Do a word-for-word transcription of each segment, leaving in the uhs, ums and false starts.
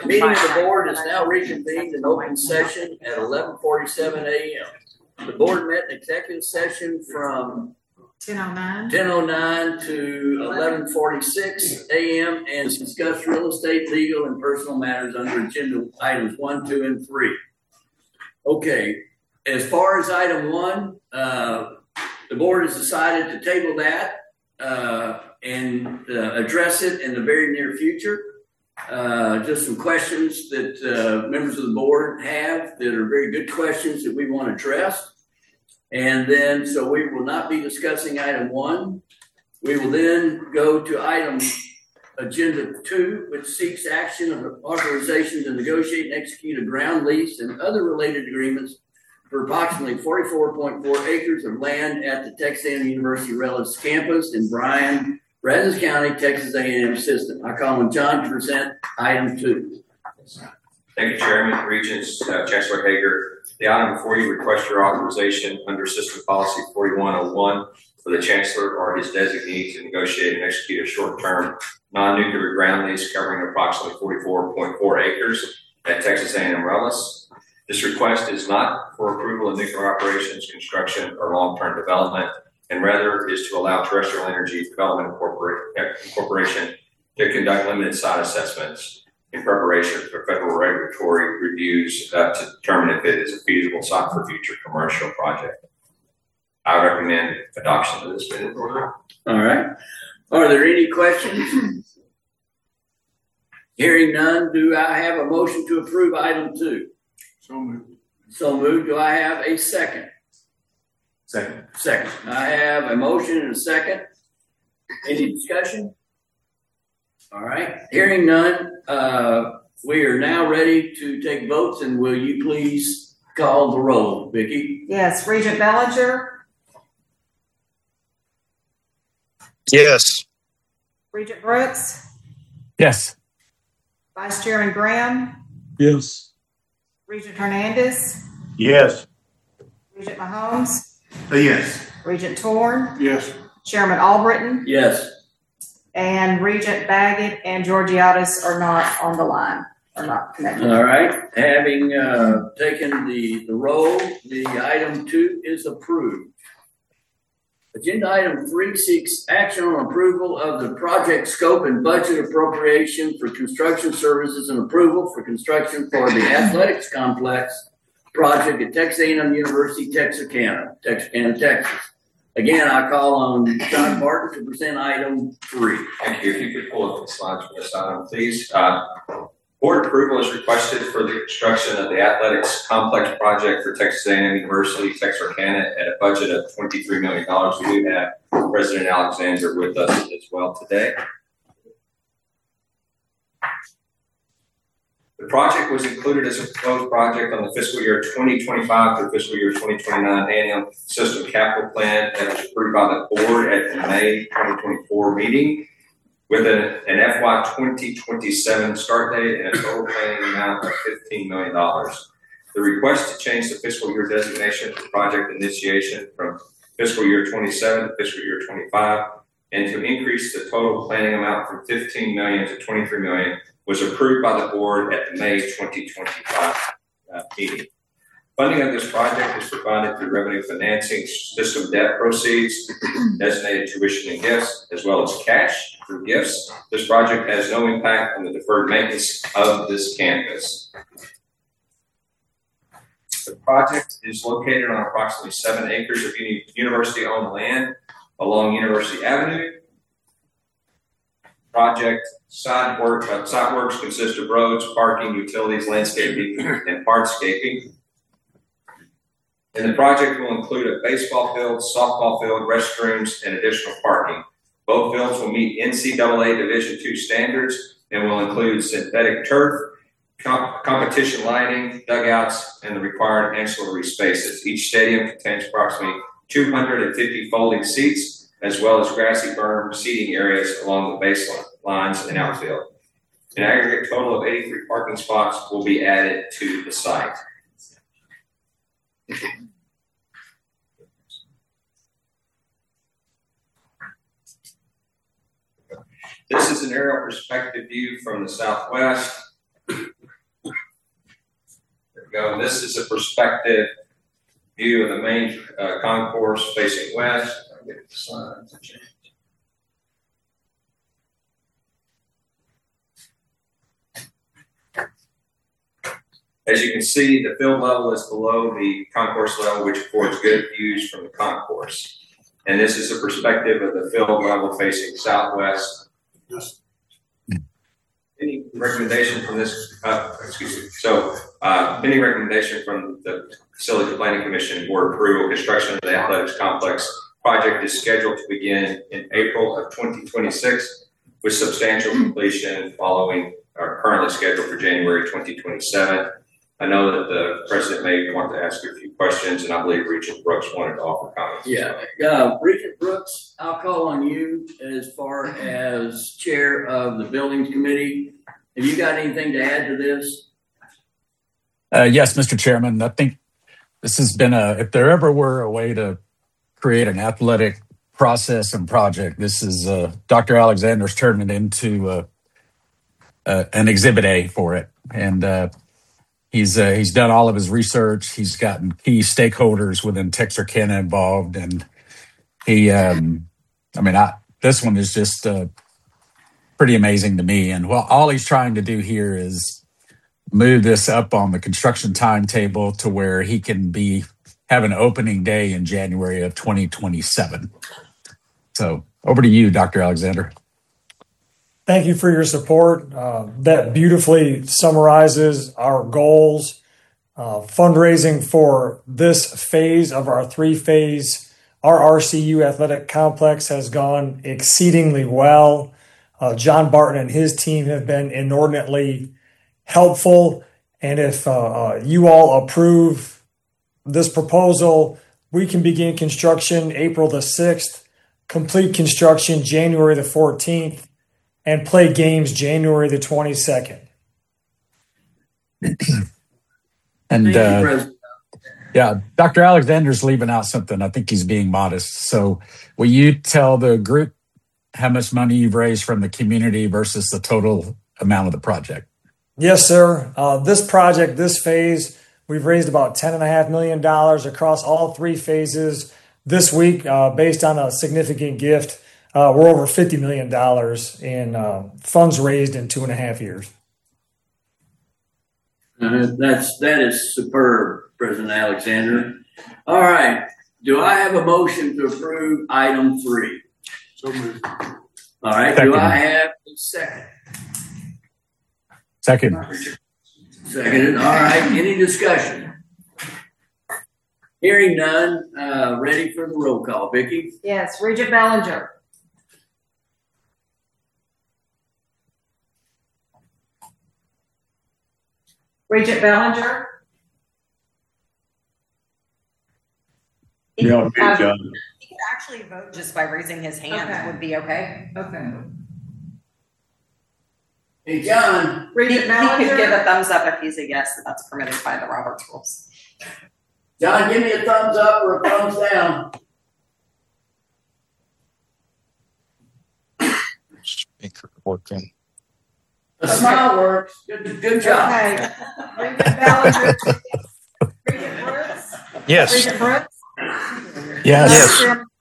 Meeting of the board is now reconvened in open session at eleven forty-seven a m The board met in executive session from ten oh nine ten oh nine to eleven forty-six a m and discussed real estate, legal, and personal matters under agenda items one, two, and three. Okay, as far as item one, uh, the board has decided to table that uh, and uh, address it in the very near future. Uh, just some questions that uh, members of the board have that are very good questions that we want to address. And then, so we will not be discussing item one. We will then go to item agenda two, which seeks action of authorization to negotiate and execute a ground lease and other related agreements for approximately forty-four point four acres of land at the Texas A and M University Relics campus in Bryan, Brazos County, Texas A and M system. I call on John to present item two. Thank you, Chairman, Regents, uh, Chancellor Hager. The item before you request your authorization under System Policy forty-one oh one for the Chancellor or his designee to negotiate and execute a short-term non-nuclear ground lease covering approximately forty-four point four acres at Texas A and M Relics. This request is not for approval of nuclear operations, construction, or long-term development, and rather is to allow Terrestrial Energy Development Corporation to conduct limited site assessments in preparation for federal regulatory reviews uh, to determine if it is a feasible site for future commercial project. I recommend adoption of this bid order. All right. Are there any questions? Hearing none, do I have a motion to approve item two? So moved. So moved. Do I have a second? Second. Second. I have a motion and a second. Any discussion? All right. Hearing none, uh, we are now ready to take votes, and will you please call the roll, Vicki? Yes. Regent Bellinger. Yes. Regent Brooks. Yes. Vice Chairman Graham. Yes. Regent Hernandez. Yes. Regent Mahomes. Uh, yes. Regent Torn. Yes. Chairman Albritton. Yes. And Regent Baggett and Georgiadis are not on the line, are not connected. All right. Having uh, taken the, the roll, the item two is approved. Agenda item three seeks action on approval of the project scope and budget appropriation for construction services and approval for construction for the athletics complex project at Texas A and M University, Texarkana, Texarkana, Texas. Again, I call on John Barton to present item three. Thank you. If you could pull up the slides for this item, please. Uh, board approval is requested for the construction of the athletics complex project for Texas A and M University, Texarkana, at a budget of twenty-three million dollars. We do have President Alexander with us as well today. The project was included as a proposed project on the fiscal year twenty twenty-five through fiscal year twenty twenty-nine annual system capital plan that was approved by the board at the May twenty twenty-four meeting, with an, an F Y twenty twenty-seven start date and a total planning amount of fifteen million dollars. The request to change the fiscal year designation for project initiation from fiscal year twenty-seven to fiscal year twenty-five and to increase the total planning amount from fifteen million dollars to twenty-three million dollars was approved by the board at the May twenty twenty-five uh, meeting. Funding of this project is provided through revenue financing, system debt proceeds, designated tuition and gifts, as well as cash through gifts. This project has no impact on the deferred maintenance of this campus. The project is located on approximately seven acres of uni university-owned land along University Avenue. Project side work, uh, site works consist of roads, parking, utilities, landscaping, and hardscaping. And the project will include a baseball field, softball field, restrooms, and additional parking. Both fields will meet N C double A Division two standards and will include synthetic turf, comp competition lighting, dugouts, and the required ancillary spaces. Each stadium contains approximately two hundred fifty folding seats, as well as grassy berm seating areas along the baselines and outfield. An aggregate total of eighty-three parking spots will be added to the site. This is an aerial perspective view from the southwest. go. And this is a perspective view of the main uh, concourse facing west. I'll get the slides to change. As you can see, the field level is below the concourse level, which affords good views from the concourse. And this is a perspective of the field level facing southwest. Yes. Any recommendation from this? Uh, excuse me. So, uh, any recommendation from the Facility Planning Commission for approval construction of the athletics complex project is scheduled to begin in April of twenty twenty-six, with substantial completion following, or currently scheduled for January twenty twenty-seven. I know that the president may want to ask you a few questions, and I believe Regent Brooks wanted to offer comments. Yeah, uh, Regent Brooks, I'll call on you as far as chair of the buildings committee. Have you got anything to add to this? Uh, yes, Mister Chairman. I think this has been a, if there ever were a way to create an athletic process and project, this is uh, Doctor Alexander's turned it into uh, uh, an exhibit A for it. And uh, he's uh, he's done all of his research. He's gotten key stakeholders within Texarkana involved. And he, um, I mean, I, this one is just uh, pretty amazing to me. And well, all he's trying to do here is move this up on the construction timetable to where he can be have an opening day in January of twenty twenty-seven. So over to you, Doctor Alexander. Thank you for your support. Uh, that beautifully summarizes our goals. Uh, fundraising for this phase of our three-phase R R C U athletic complex has gone exceedingly well. Uh, John Barton and his team have been inordinately helpful. And if uh, uh, you all approve this proposal, we can begin construction April the sixth, complete construction January the fourteenth, and play games January the twenty-second. And Thank you, uh, President. yeah, Doctor Alexander's leaving out something. I think he's being modest. So will you tell the group how much money you've raised from the community versus the total amount of the project? Yes, sir. Uh, this project, this phase, we've raised about ten point five million dollars across all three phases. This week, uh, based on a significant gift, uh, we're over fifty million dollars in uh, funds raised in two and a half years. Uh, that's, that is superb, President Alexander. All right. Do I have a motion to approve item three? So moved. All right. Second. Do I have a second? Second. Seconded. All right. Any discussion? Hearing none. Uh, ready for the roll call. Vicki? Yes, Regent Bellinger. Regent Bellinger. You're on mute, John. He could actually vote just by raising his hand. Okay. Would be okay. Okay. Hey, John. He, Regent he Bellinger. could give a thumbs up if he's a yes, that's permitted by the Roberts rules. John, give me a thumbs up or a thumbs down. Speaker working. A smile works. Good, good job. Okay. Regent Bellinger. Regent Brooks. Yes. Regent Brooks. Yes.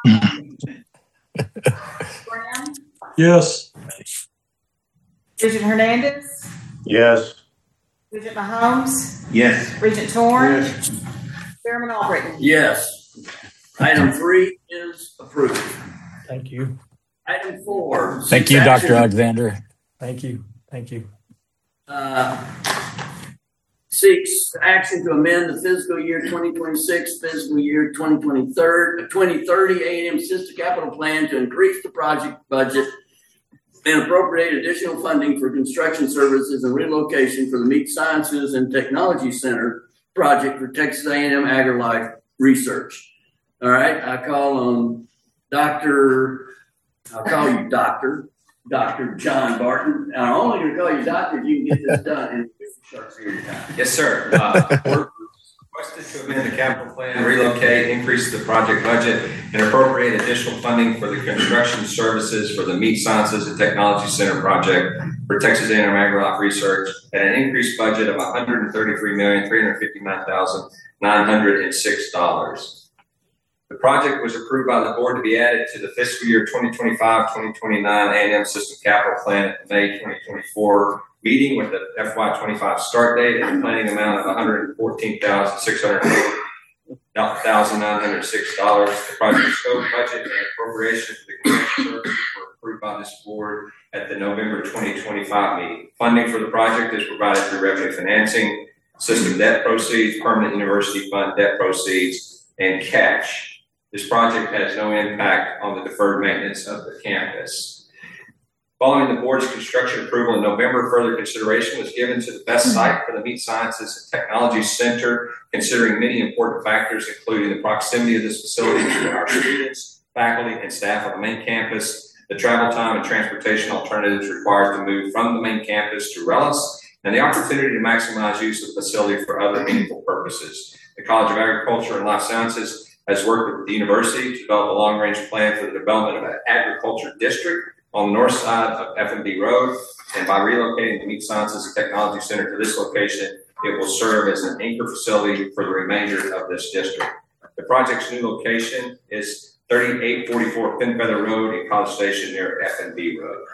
Graham. Yes. Regent Hernandez. Yes. Regent Mahomes. Yes. Regent Torn. Yes. Chairman Albritton. Yes. Item three is approved. Thank you. Item four. Thank you, action- Doctor Alexander. Thank you. Thank you. Uh, Seeks action to amend the fiscal year twenty twenty-six, fiscal year twenty twenty-three, twenty thirty A and M System Capital Plan to increase the project budget and appropriate additional funding for construction services and relocation for the Meat Sciences and Technology Center project for Texas A and M AgriLife Research. All right, I call on Doctor I'll call you Doctor Doctor John Barton. And I'm only going to call you Doctor if you can get this done in a short period of time. Yes, sir. Uh, we're requested to amend the capital plan, relocate, increase the project budget, and appropriate additional funding for the construction services for the Meat Sciences and Technology Center project for for Texas A and M AgriLife Research at an increased budget of one hundred thirty-three million, three hundred fifty-nine thousand, nine hundred six dollars. The project was approved by the board to be added to the fiscal year twenty twenty-five twenty twenty-nine A and M System Capital Plan at the May twenty twenty-four meeting with the F Y twenty-five start date and a planning amount of one hundred fourteen thousand, six hundred forty one thousand nine hundred six dollars. The project scope, budget, and appropriation for the commission were approved by this board at the November twenty twenty-five meeting. Funding for the project is provided through revenue financing, system debt proceeds, permanent university fund debt proceeds, and cash. This project has no impact on the deferred maintenance of the campus. Following the board's construction approval in November, further consideration was given to the best site for the Meat Sciences and Technology Center, considering many important factors, including the proximity of this facility to our students, faculty, and staff on the main campus, the travel time and transportation alternatives required to move from the main campus to Rellis, and the opportunity to maximize use of the facility for other meaningful purposes. The College of Agriculture and Life Sciences has worked with the university to develop a long-range plan for the development of an agriculture district on the north side of F and B Road, and by relocating the Meat Sciences and Technology Center to this location, it will serve as an anchor facility for the remainder of this district. The project's new location is thirty-eight forty-four Penfeather Road in College Station near F and B Road.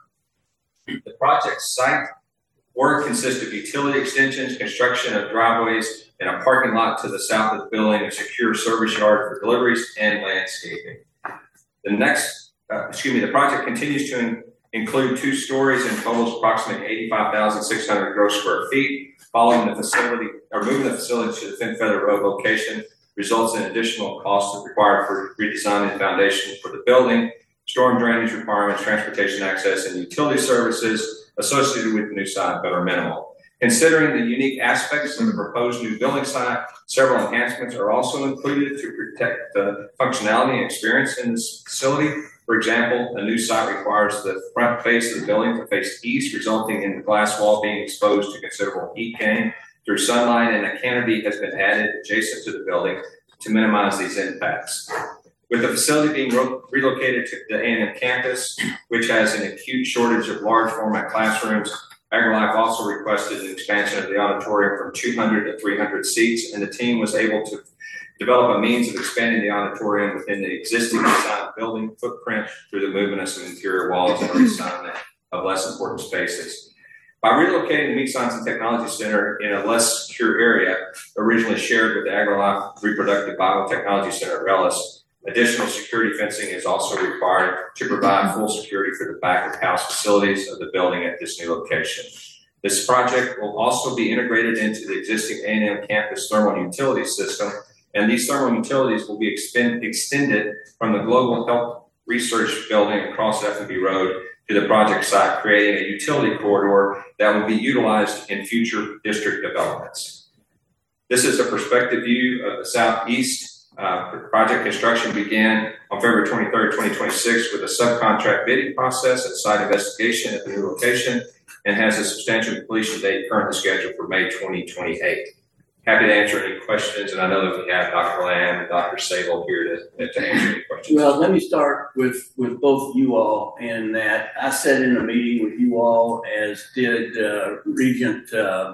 The project site work consists of utility extensions, construction of driveways, and a parking lot to the south of the building, a secure service yard for deliveries, and landscaping. The next, uh, excuse me, the project continues to in, include two stories and totals approximately eighty-five thousand six hundred gross square feet. Following the facility, or moving the facility to the Penfeather Road location results in additional costs required for redesigning the foundation for the building, storm drainage requirements, transportation access, and utility services associated with the new site that are minimal. Considering the unique aspects of the proposed new building site, several enhancements are also included to protect the functionality and experience in this facility. For example, a new site requires the front face of the building to face east, resulting in the glass wall being exposed to considerable heat gain through sunlight, and a canopy has been added adjacent to the building to minimize these impacts. With the facility being re- relocated to the A and M campus, which has an acute shortage of large format classrooms, AgriLife also requested an expansion of the auditorium from two hundred to three hundred seats, and the team was able to develop a means of expanding the auditorium within the existing design building footprint through the movement of some interior walls and reassignment of less important spaces. By relocating the Meat Science and Technology Center in a less secure area, originally shared with the AgriLife Reproductive Biotechnology Center at Rellis, additional security fencing is also required to provide full security for the back of house facilities of the building at this new location. This project will also be integrated into the existing A and M campus thermal utility system, and these thermal utilities will be expend, extended from the Global Health Research Building across F and B Road to the project site, creating a utility corridor that will be utilized in future district developments. This is a perspective view of the southeast. Uh, the project construction began on February twenty-third, twenty twenty-six with a subcontract bidding process and site investigation at the new location, and has a substantial completion date currently scheduled for May twenty twenty-eight. Happy to answer any questions, and I know that we have Doctor Lamb and Doctor Sable here to, to answer any questions. Well, let me start with, with both of you all, in that I sat in a meeting with you all, as did uh, Regent uh,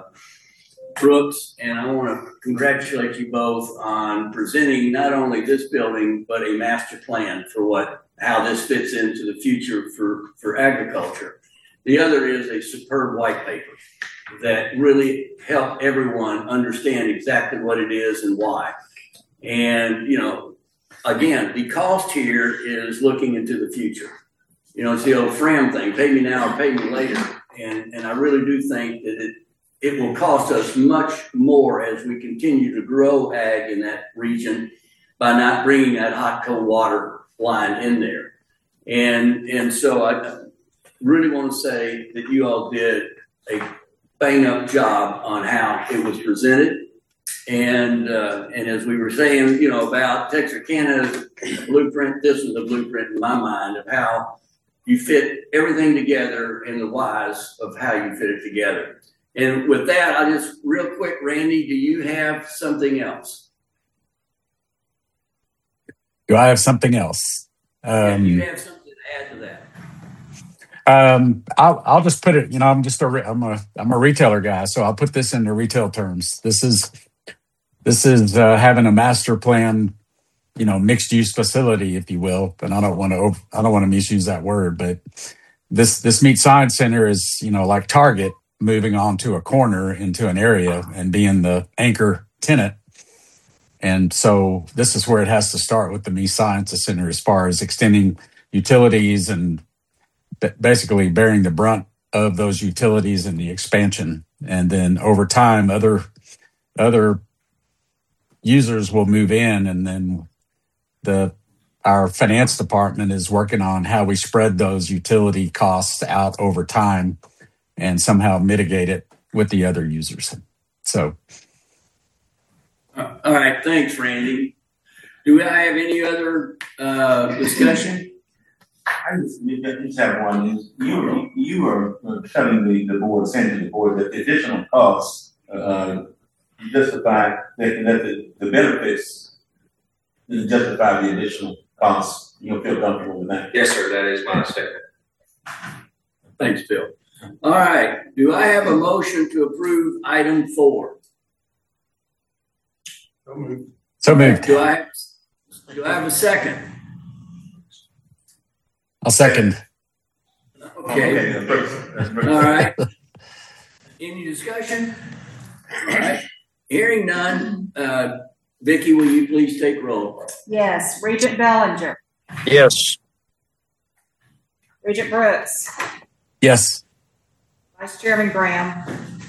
Brooks, and I want to congratulate you both on presenting not only this building, but a master plan for what, how this fits into the future for, for agriculture. The other is a superb white paper that really helped everyone understand exactly what it is and why. And, you know, again, the cost here is looking into the future. You know, it's the old Fram thing, pay me now or pay me later. And, and I really do think that it, it will cost us much more as we continue to grow ag in that region by not bringing that hot, cold water line in there. And, and so I really want to say that you all did a bang up job on how it was presented. And, uh, and as we were saying, you know, about Texarkana's blueprint, this is a blueprint in my mind of how you fit everything together and the whys of how you fit it together. And with that, I just real quick, Randy, do you have something else? Do I have something else? Um, yeah, do you have something to add to that? Um, I'll, I'll just put it, you know, I'm just a, re- I'm a, I'm a retailer guy, so I'll put this into retail terms. This is, this is, uh, having a master plan, you know, mixed use facility, if you will. And I don't want to, I don't want to misuse that word, but this, this Meat Science Center is, you know, like Target moving on to a corner into an area and being the anchor tenant. And so this is where it has to start with the Meat Science Center as far as extending utilities and basically bearing the brunt of those utilities and the expansion. And then over time, other other users will move in, and then the our finance department is working on how we spread those utility costs out over time and somehow mitigate it with the other users. So, Uh, All right, thanks, Randy. Do I have any other uh, discussion? I just, I just have one. Is you were you were telling the, the board, saying to the board that the additional costs uh, justify that, that the, the benefits justify the additional costs. You feel comfortable with that? Yes, sir, that is my statement. Thanks, Bill. All right, do I have a motion to approve item four? so moved. Do I, do I have a second? I'll second. Okay, that's perfect. That's perfect. all right. Any discussion? All right, hearing none, uh, Vicky, will you please take roll? Yes, Regent Bellinger, Yes. Regent Brooks, Yes. Vice Chairman Graham.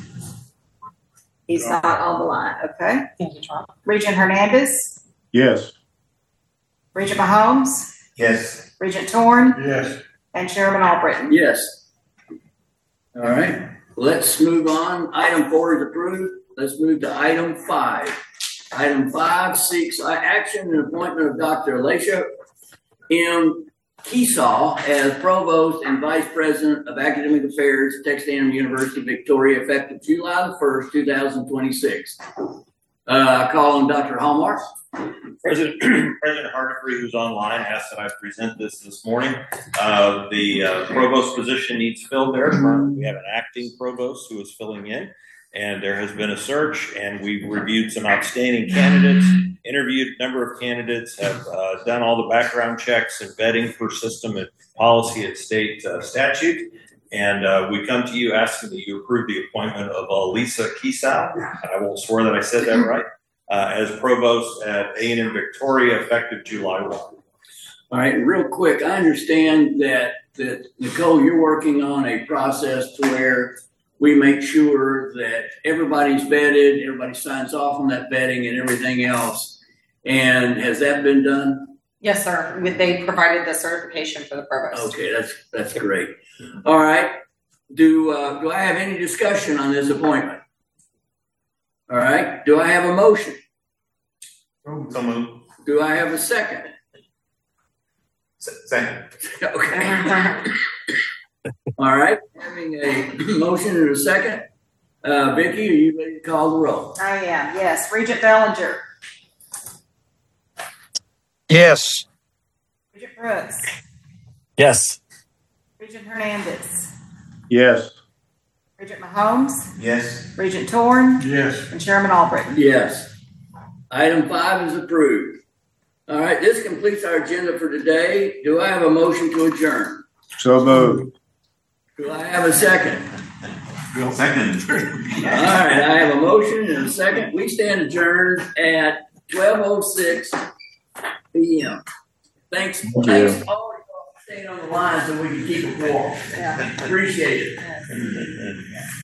He's not on the line, okay. Thank you, Charles. Regent Hernandez, Yes. Regent Mahomes, Yes. Regent Torn, Yes. and Chairman Albritton. Yes. All right, let's move on. Item four is approved. Let's move to item five. Item five seeks action and appointment of Doctor Alicia M. Keesaw as Provost and Vice President of Academic Affairs, Texas A and M University, Victoria, effective July the first, two thousand twenty-six. Uh, I call on Doctor Hallmark. President President Hartefree, who's online, asked that I present this this morning. Uh, the uh, provost position needs filled there. We have an acting provost who is filling in, and there has been a search, and we've reviewed some outstanding candidates, interviewed a number of candidates, have uh, done all the background checks and vetting per system and policy at state uh, statute. And uh, we come to you asking that you approve the appointment of Alisa Keesaw, and I won't swear that I said that right, uh, as provost at A and M Victoria, effective July first. All right, real quick, I understand that, that Nicole, you're working on a process to where we make sure that everybody's vetted, everybody signs off on that vetting and everything else. And has that been done? Yes, sir. With- They provided the certification for the provost. Okay, that's, that's great. All right. Do, uh, do I have any discussion on this appointment? All right. Do I have a motion? So moved. Do I have a second? Second. Okay. All right. Having a motion and a second. Uh, Vicky, are you ready to call the roll? I am, yes. Regent Bellinger, Yes. Regent Brooks, Yes. Regent Hernandez, Yes. Regent Mahomes, Yes. Regent Torn, Yes. and Chairman Albritton. Yes. Item five is approved. All right, this completes our agenda for today. Do I have a motion to adjourn? So moved. Do I have a second? Second. All right, I have a motion and a second. We stand adjourned at twelve oh six p m Thanks, Thank thanks you. all for staying on the line so we can keep it warm. Yeah. Appreciate it.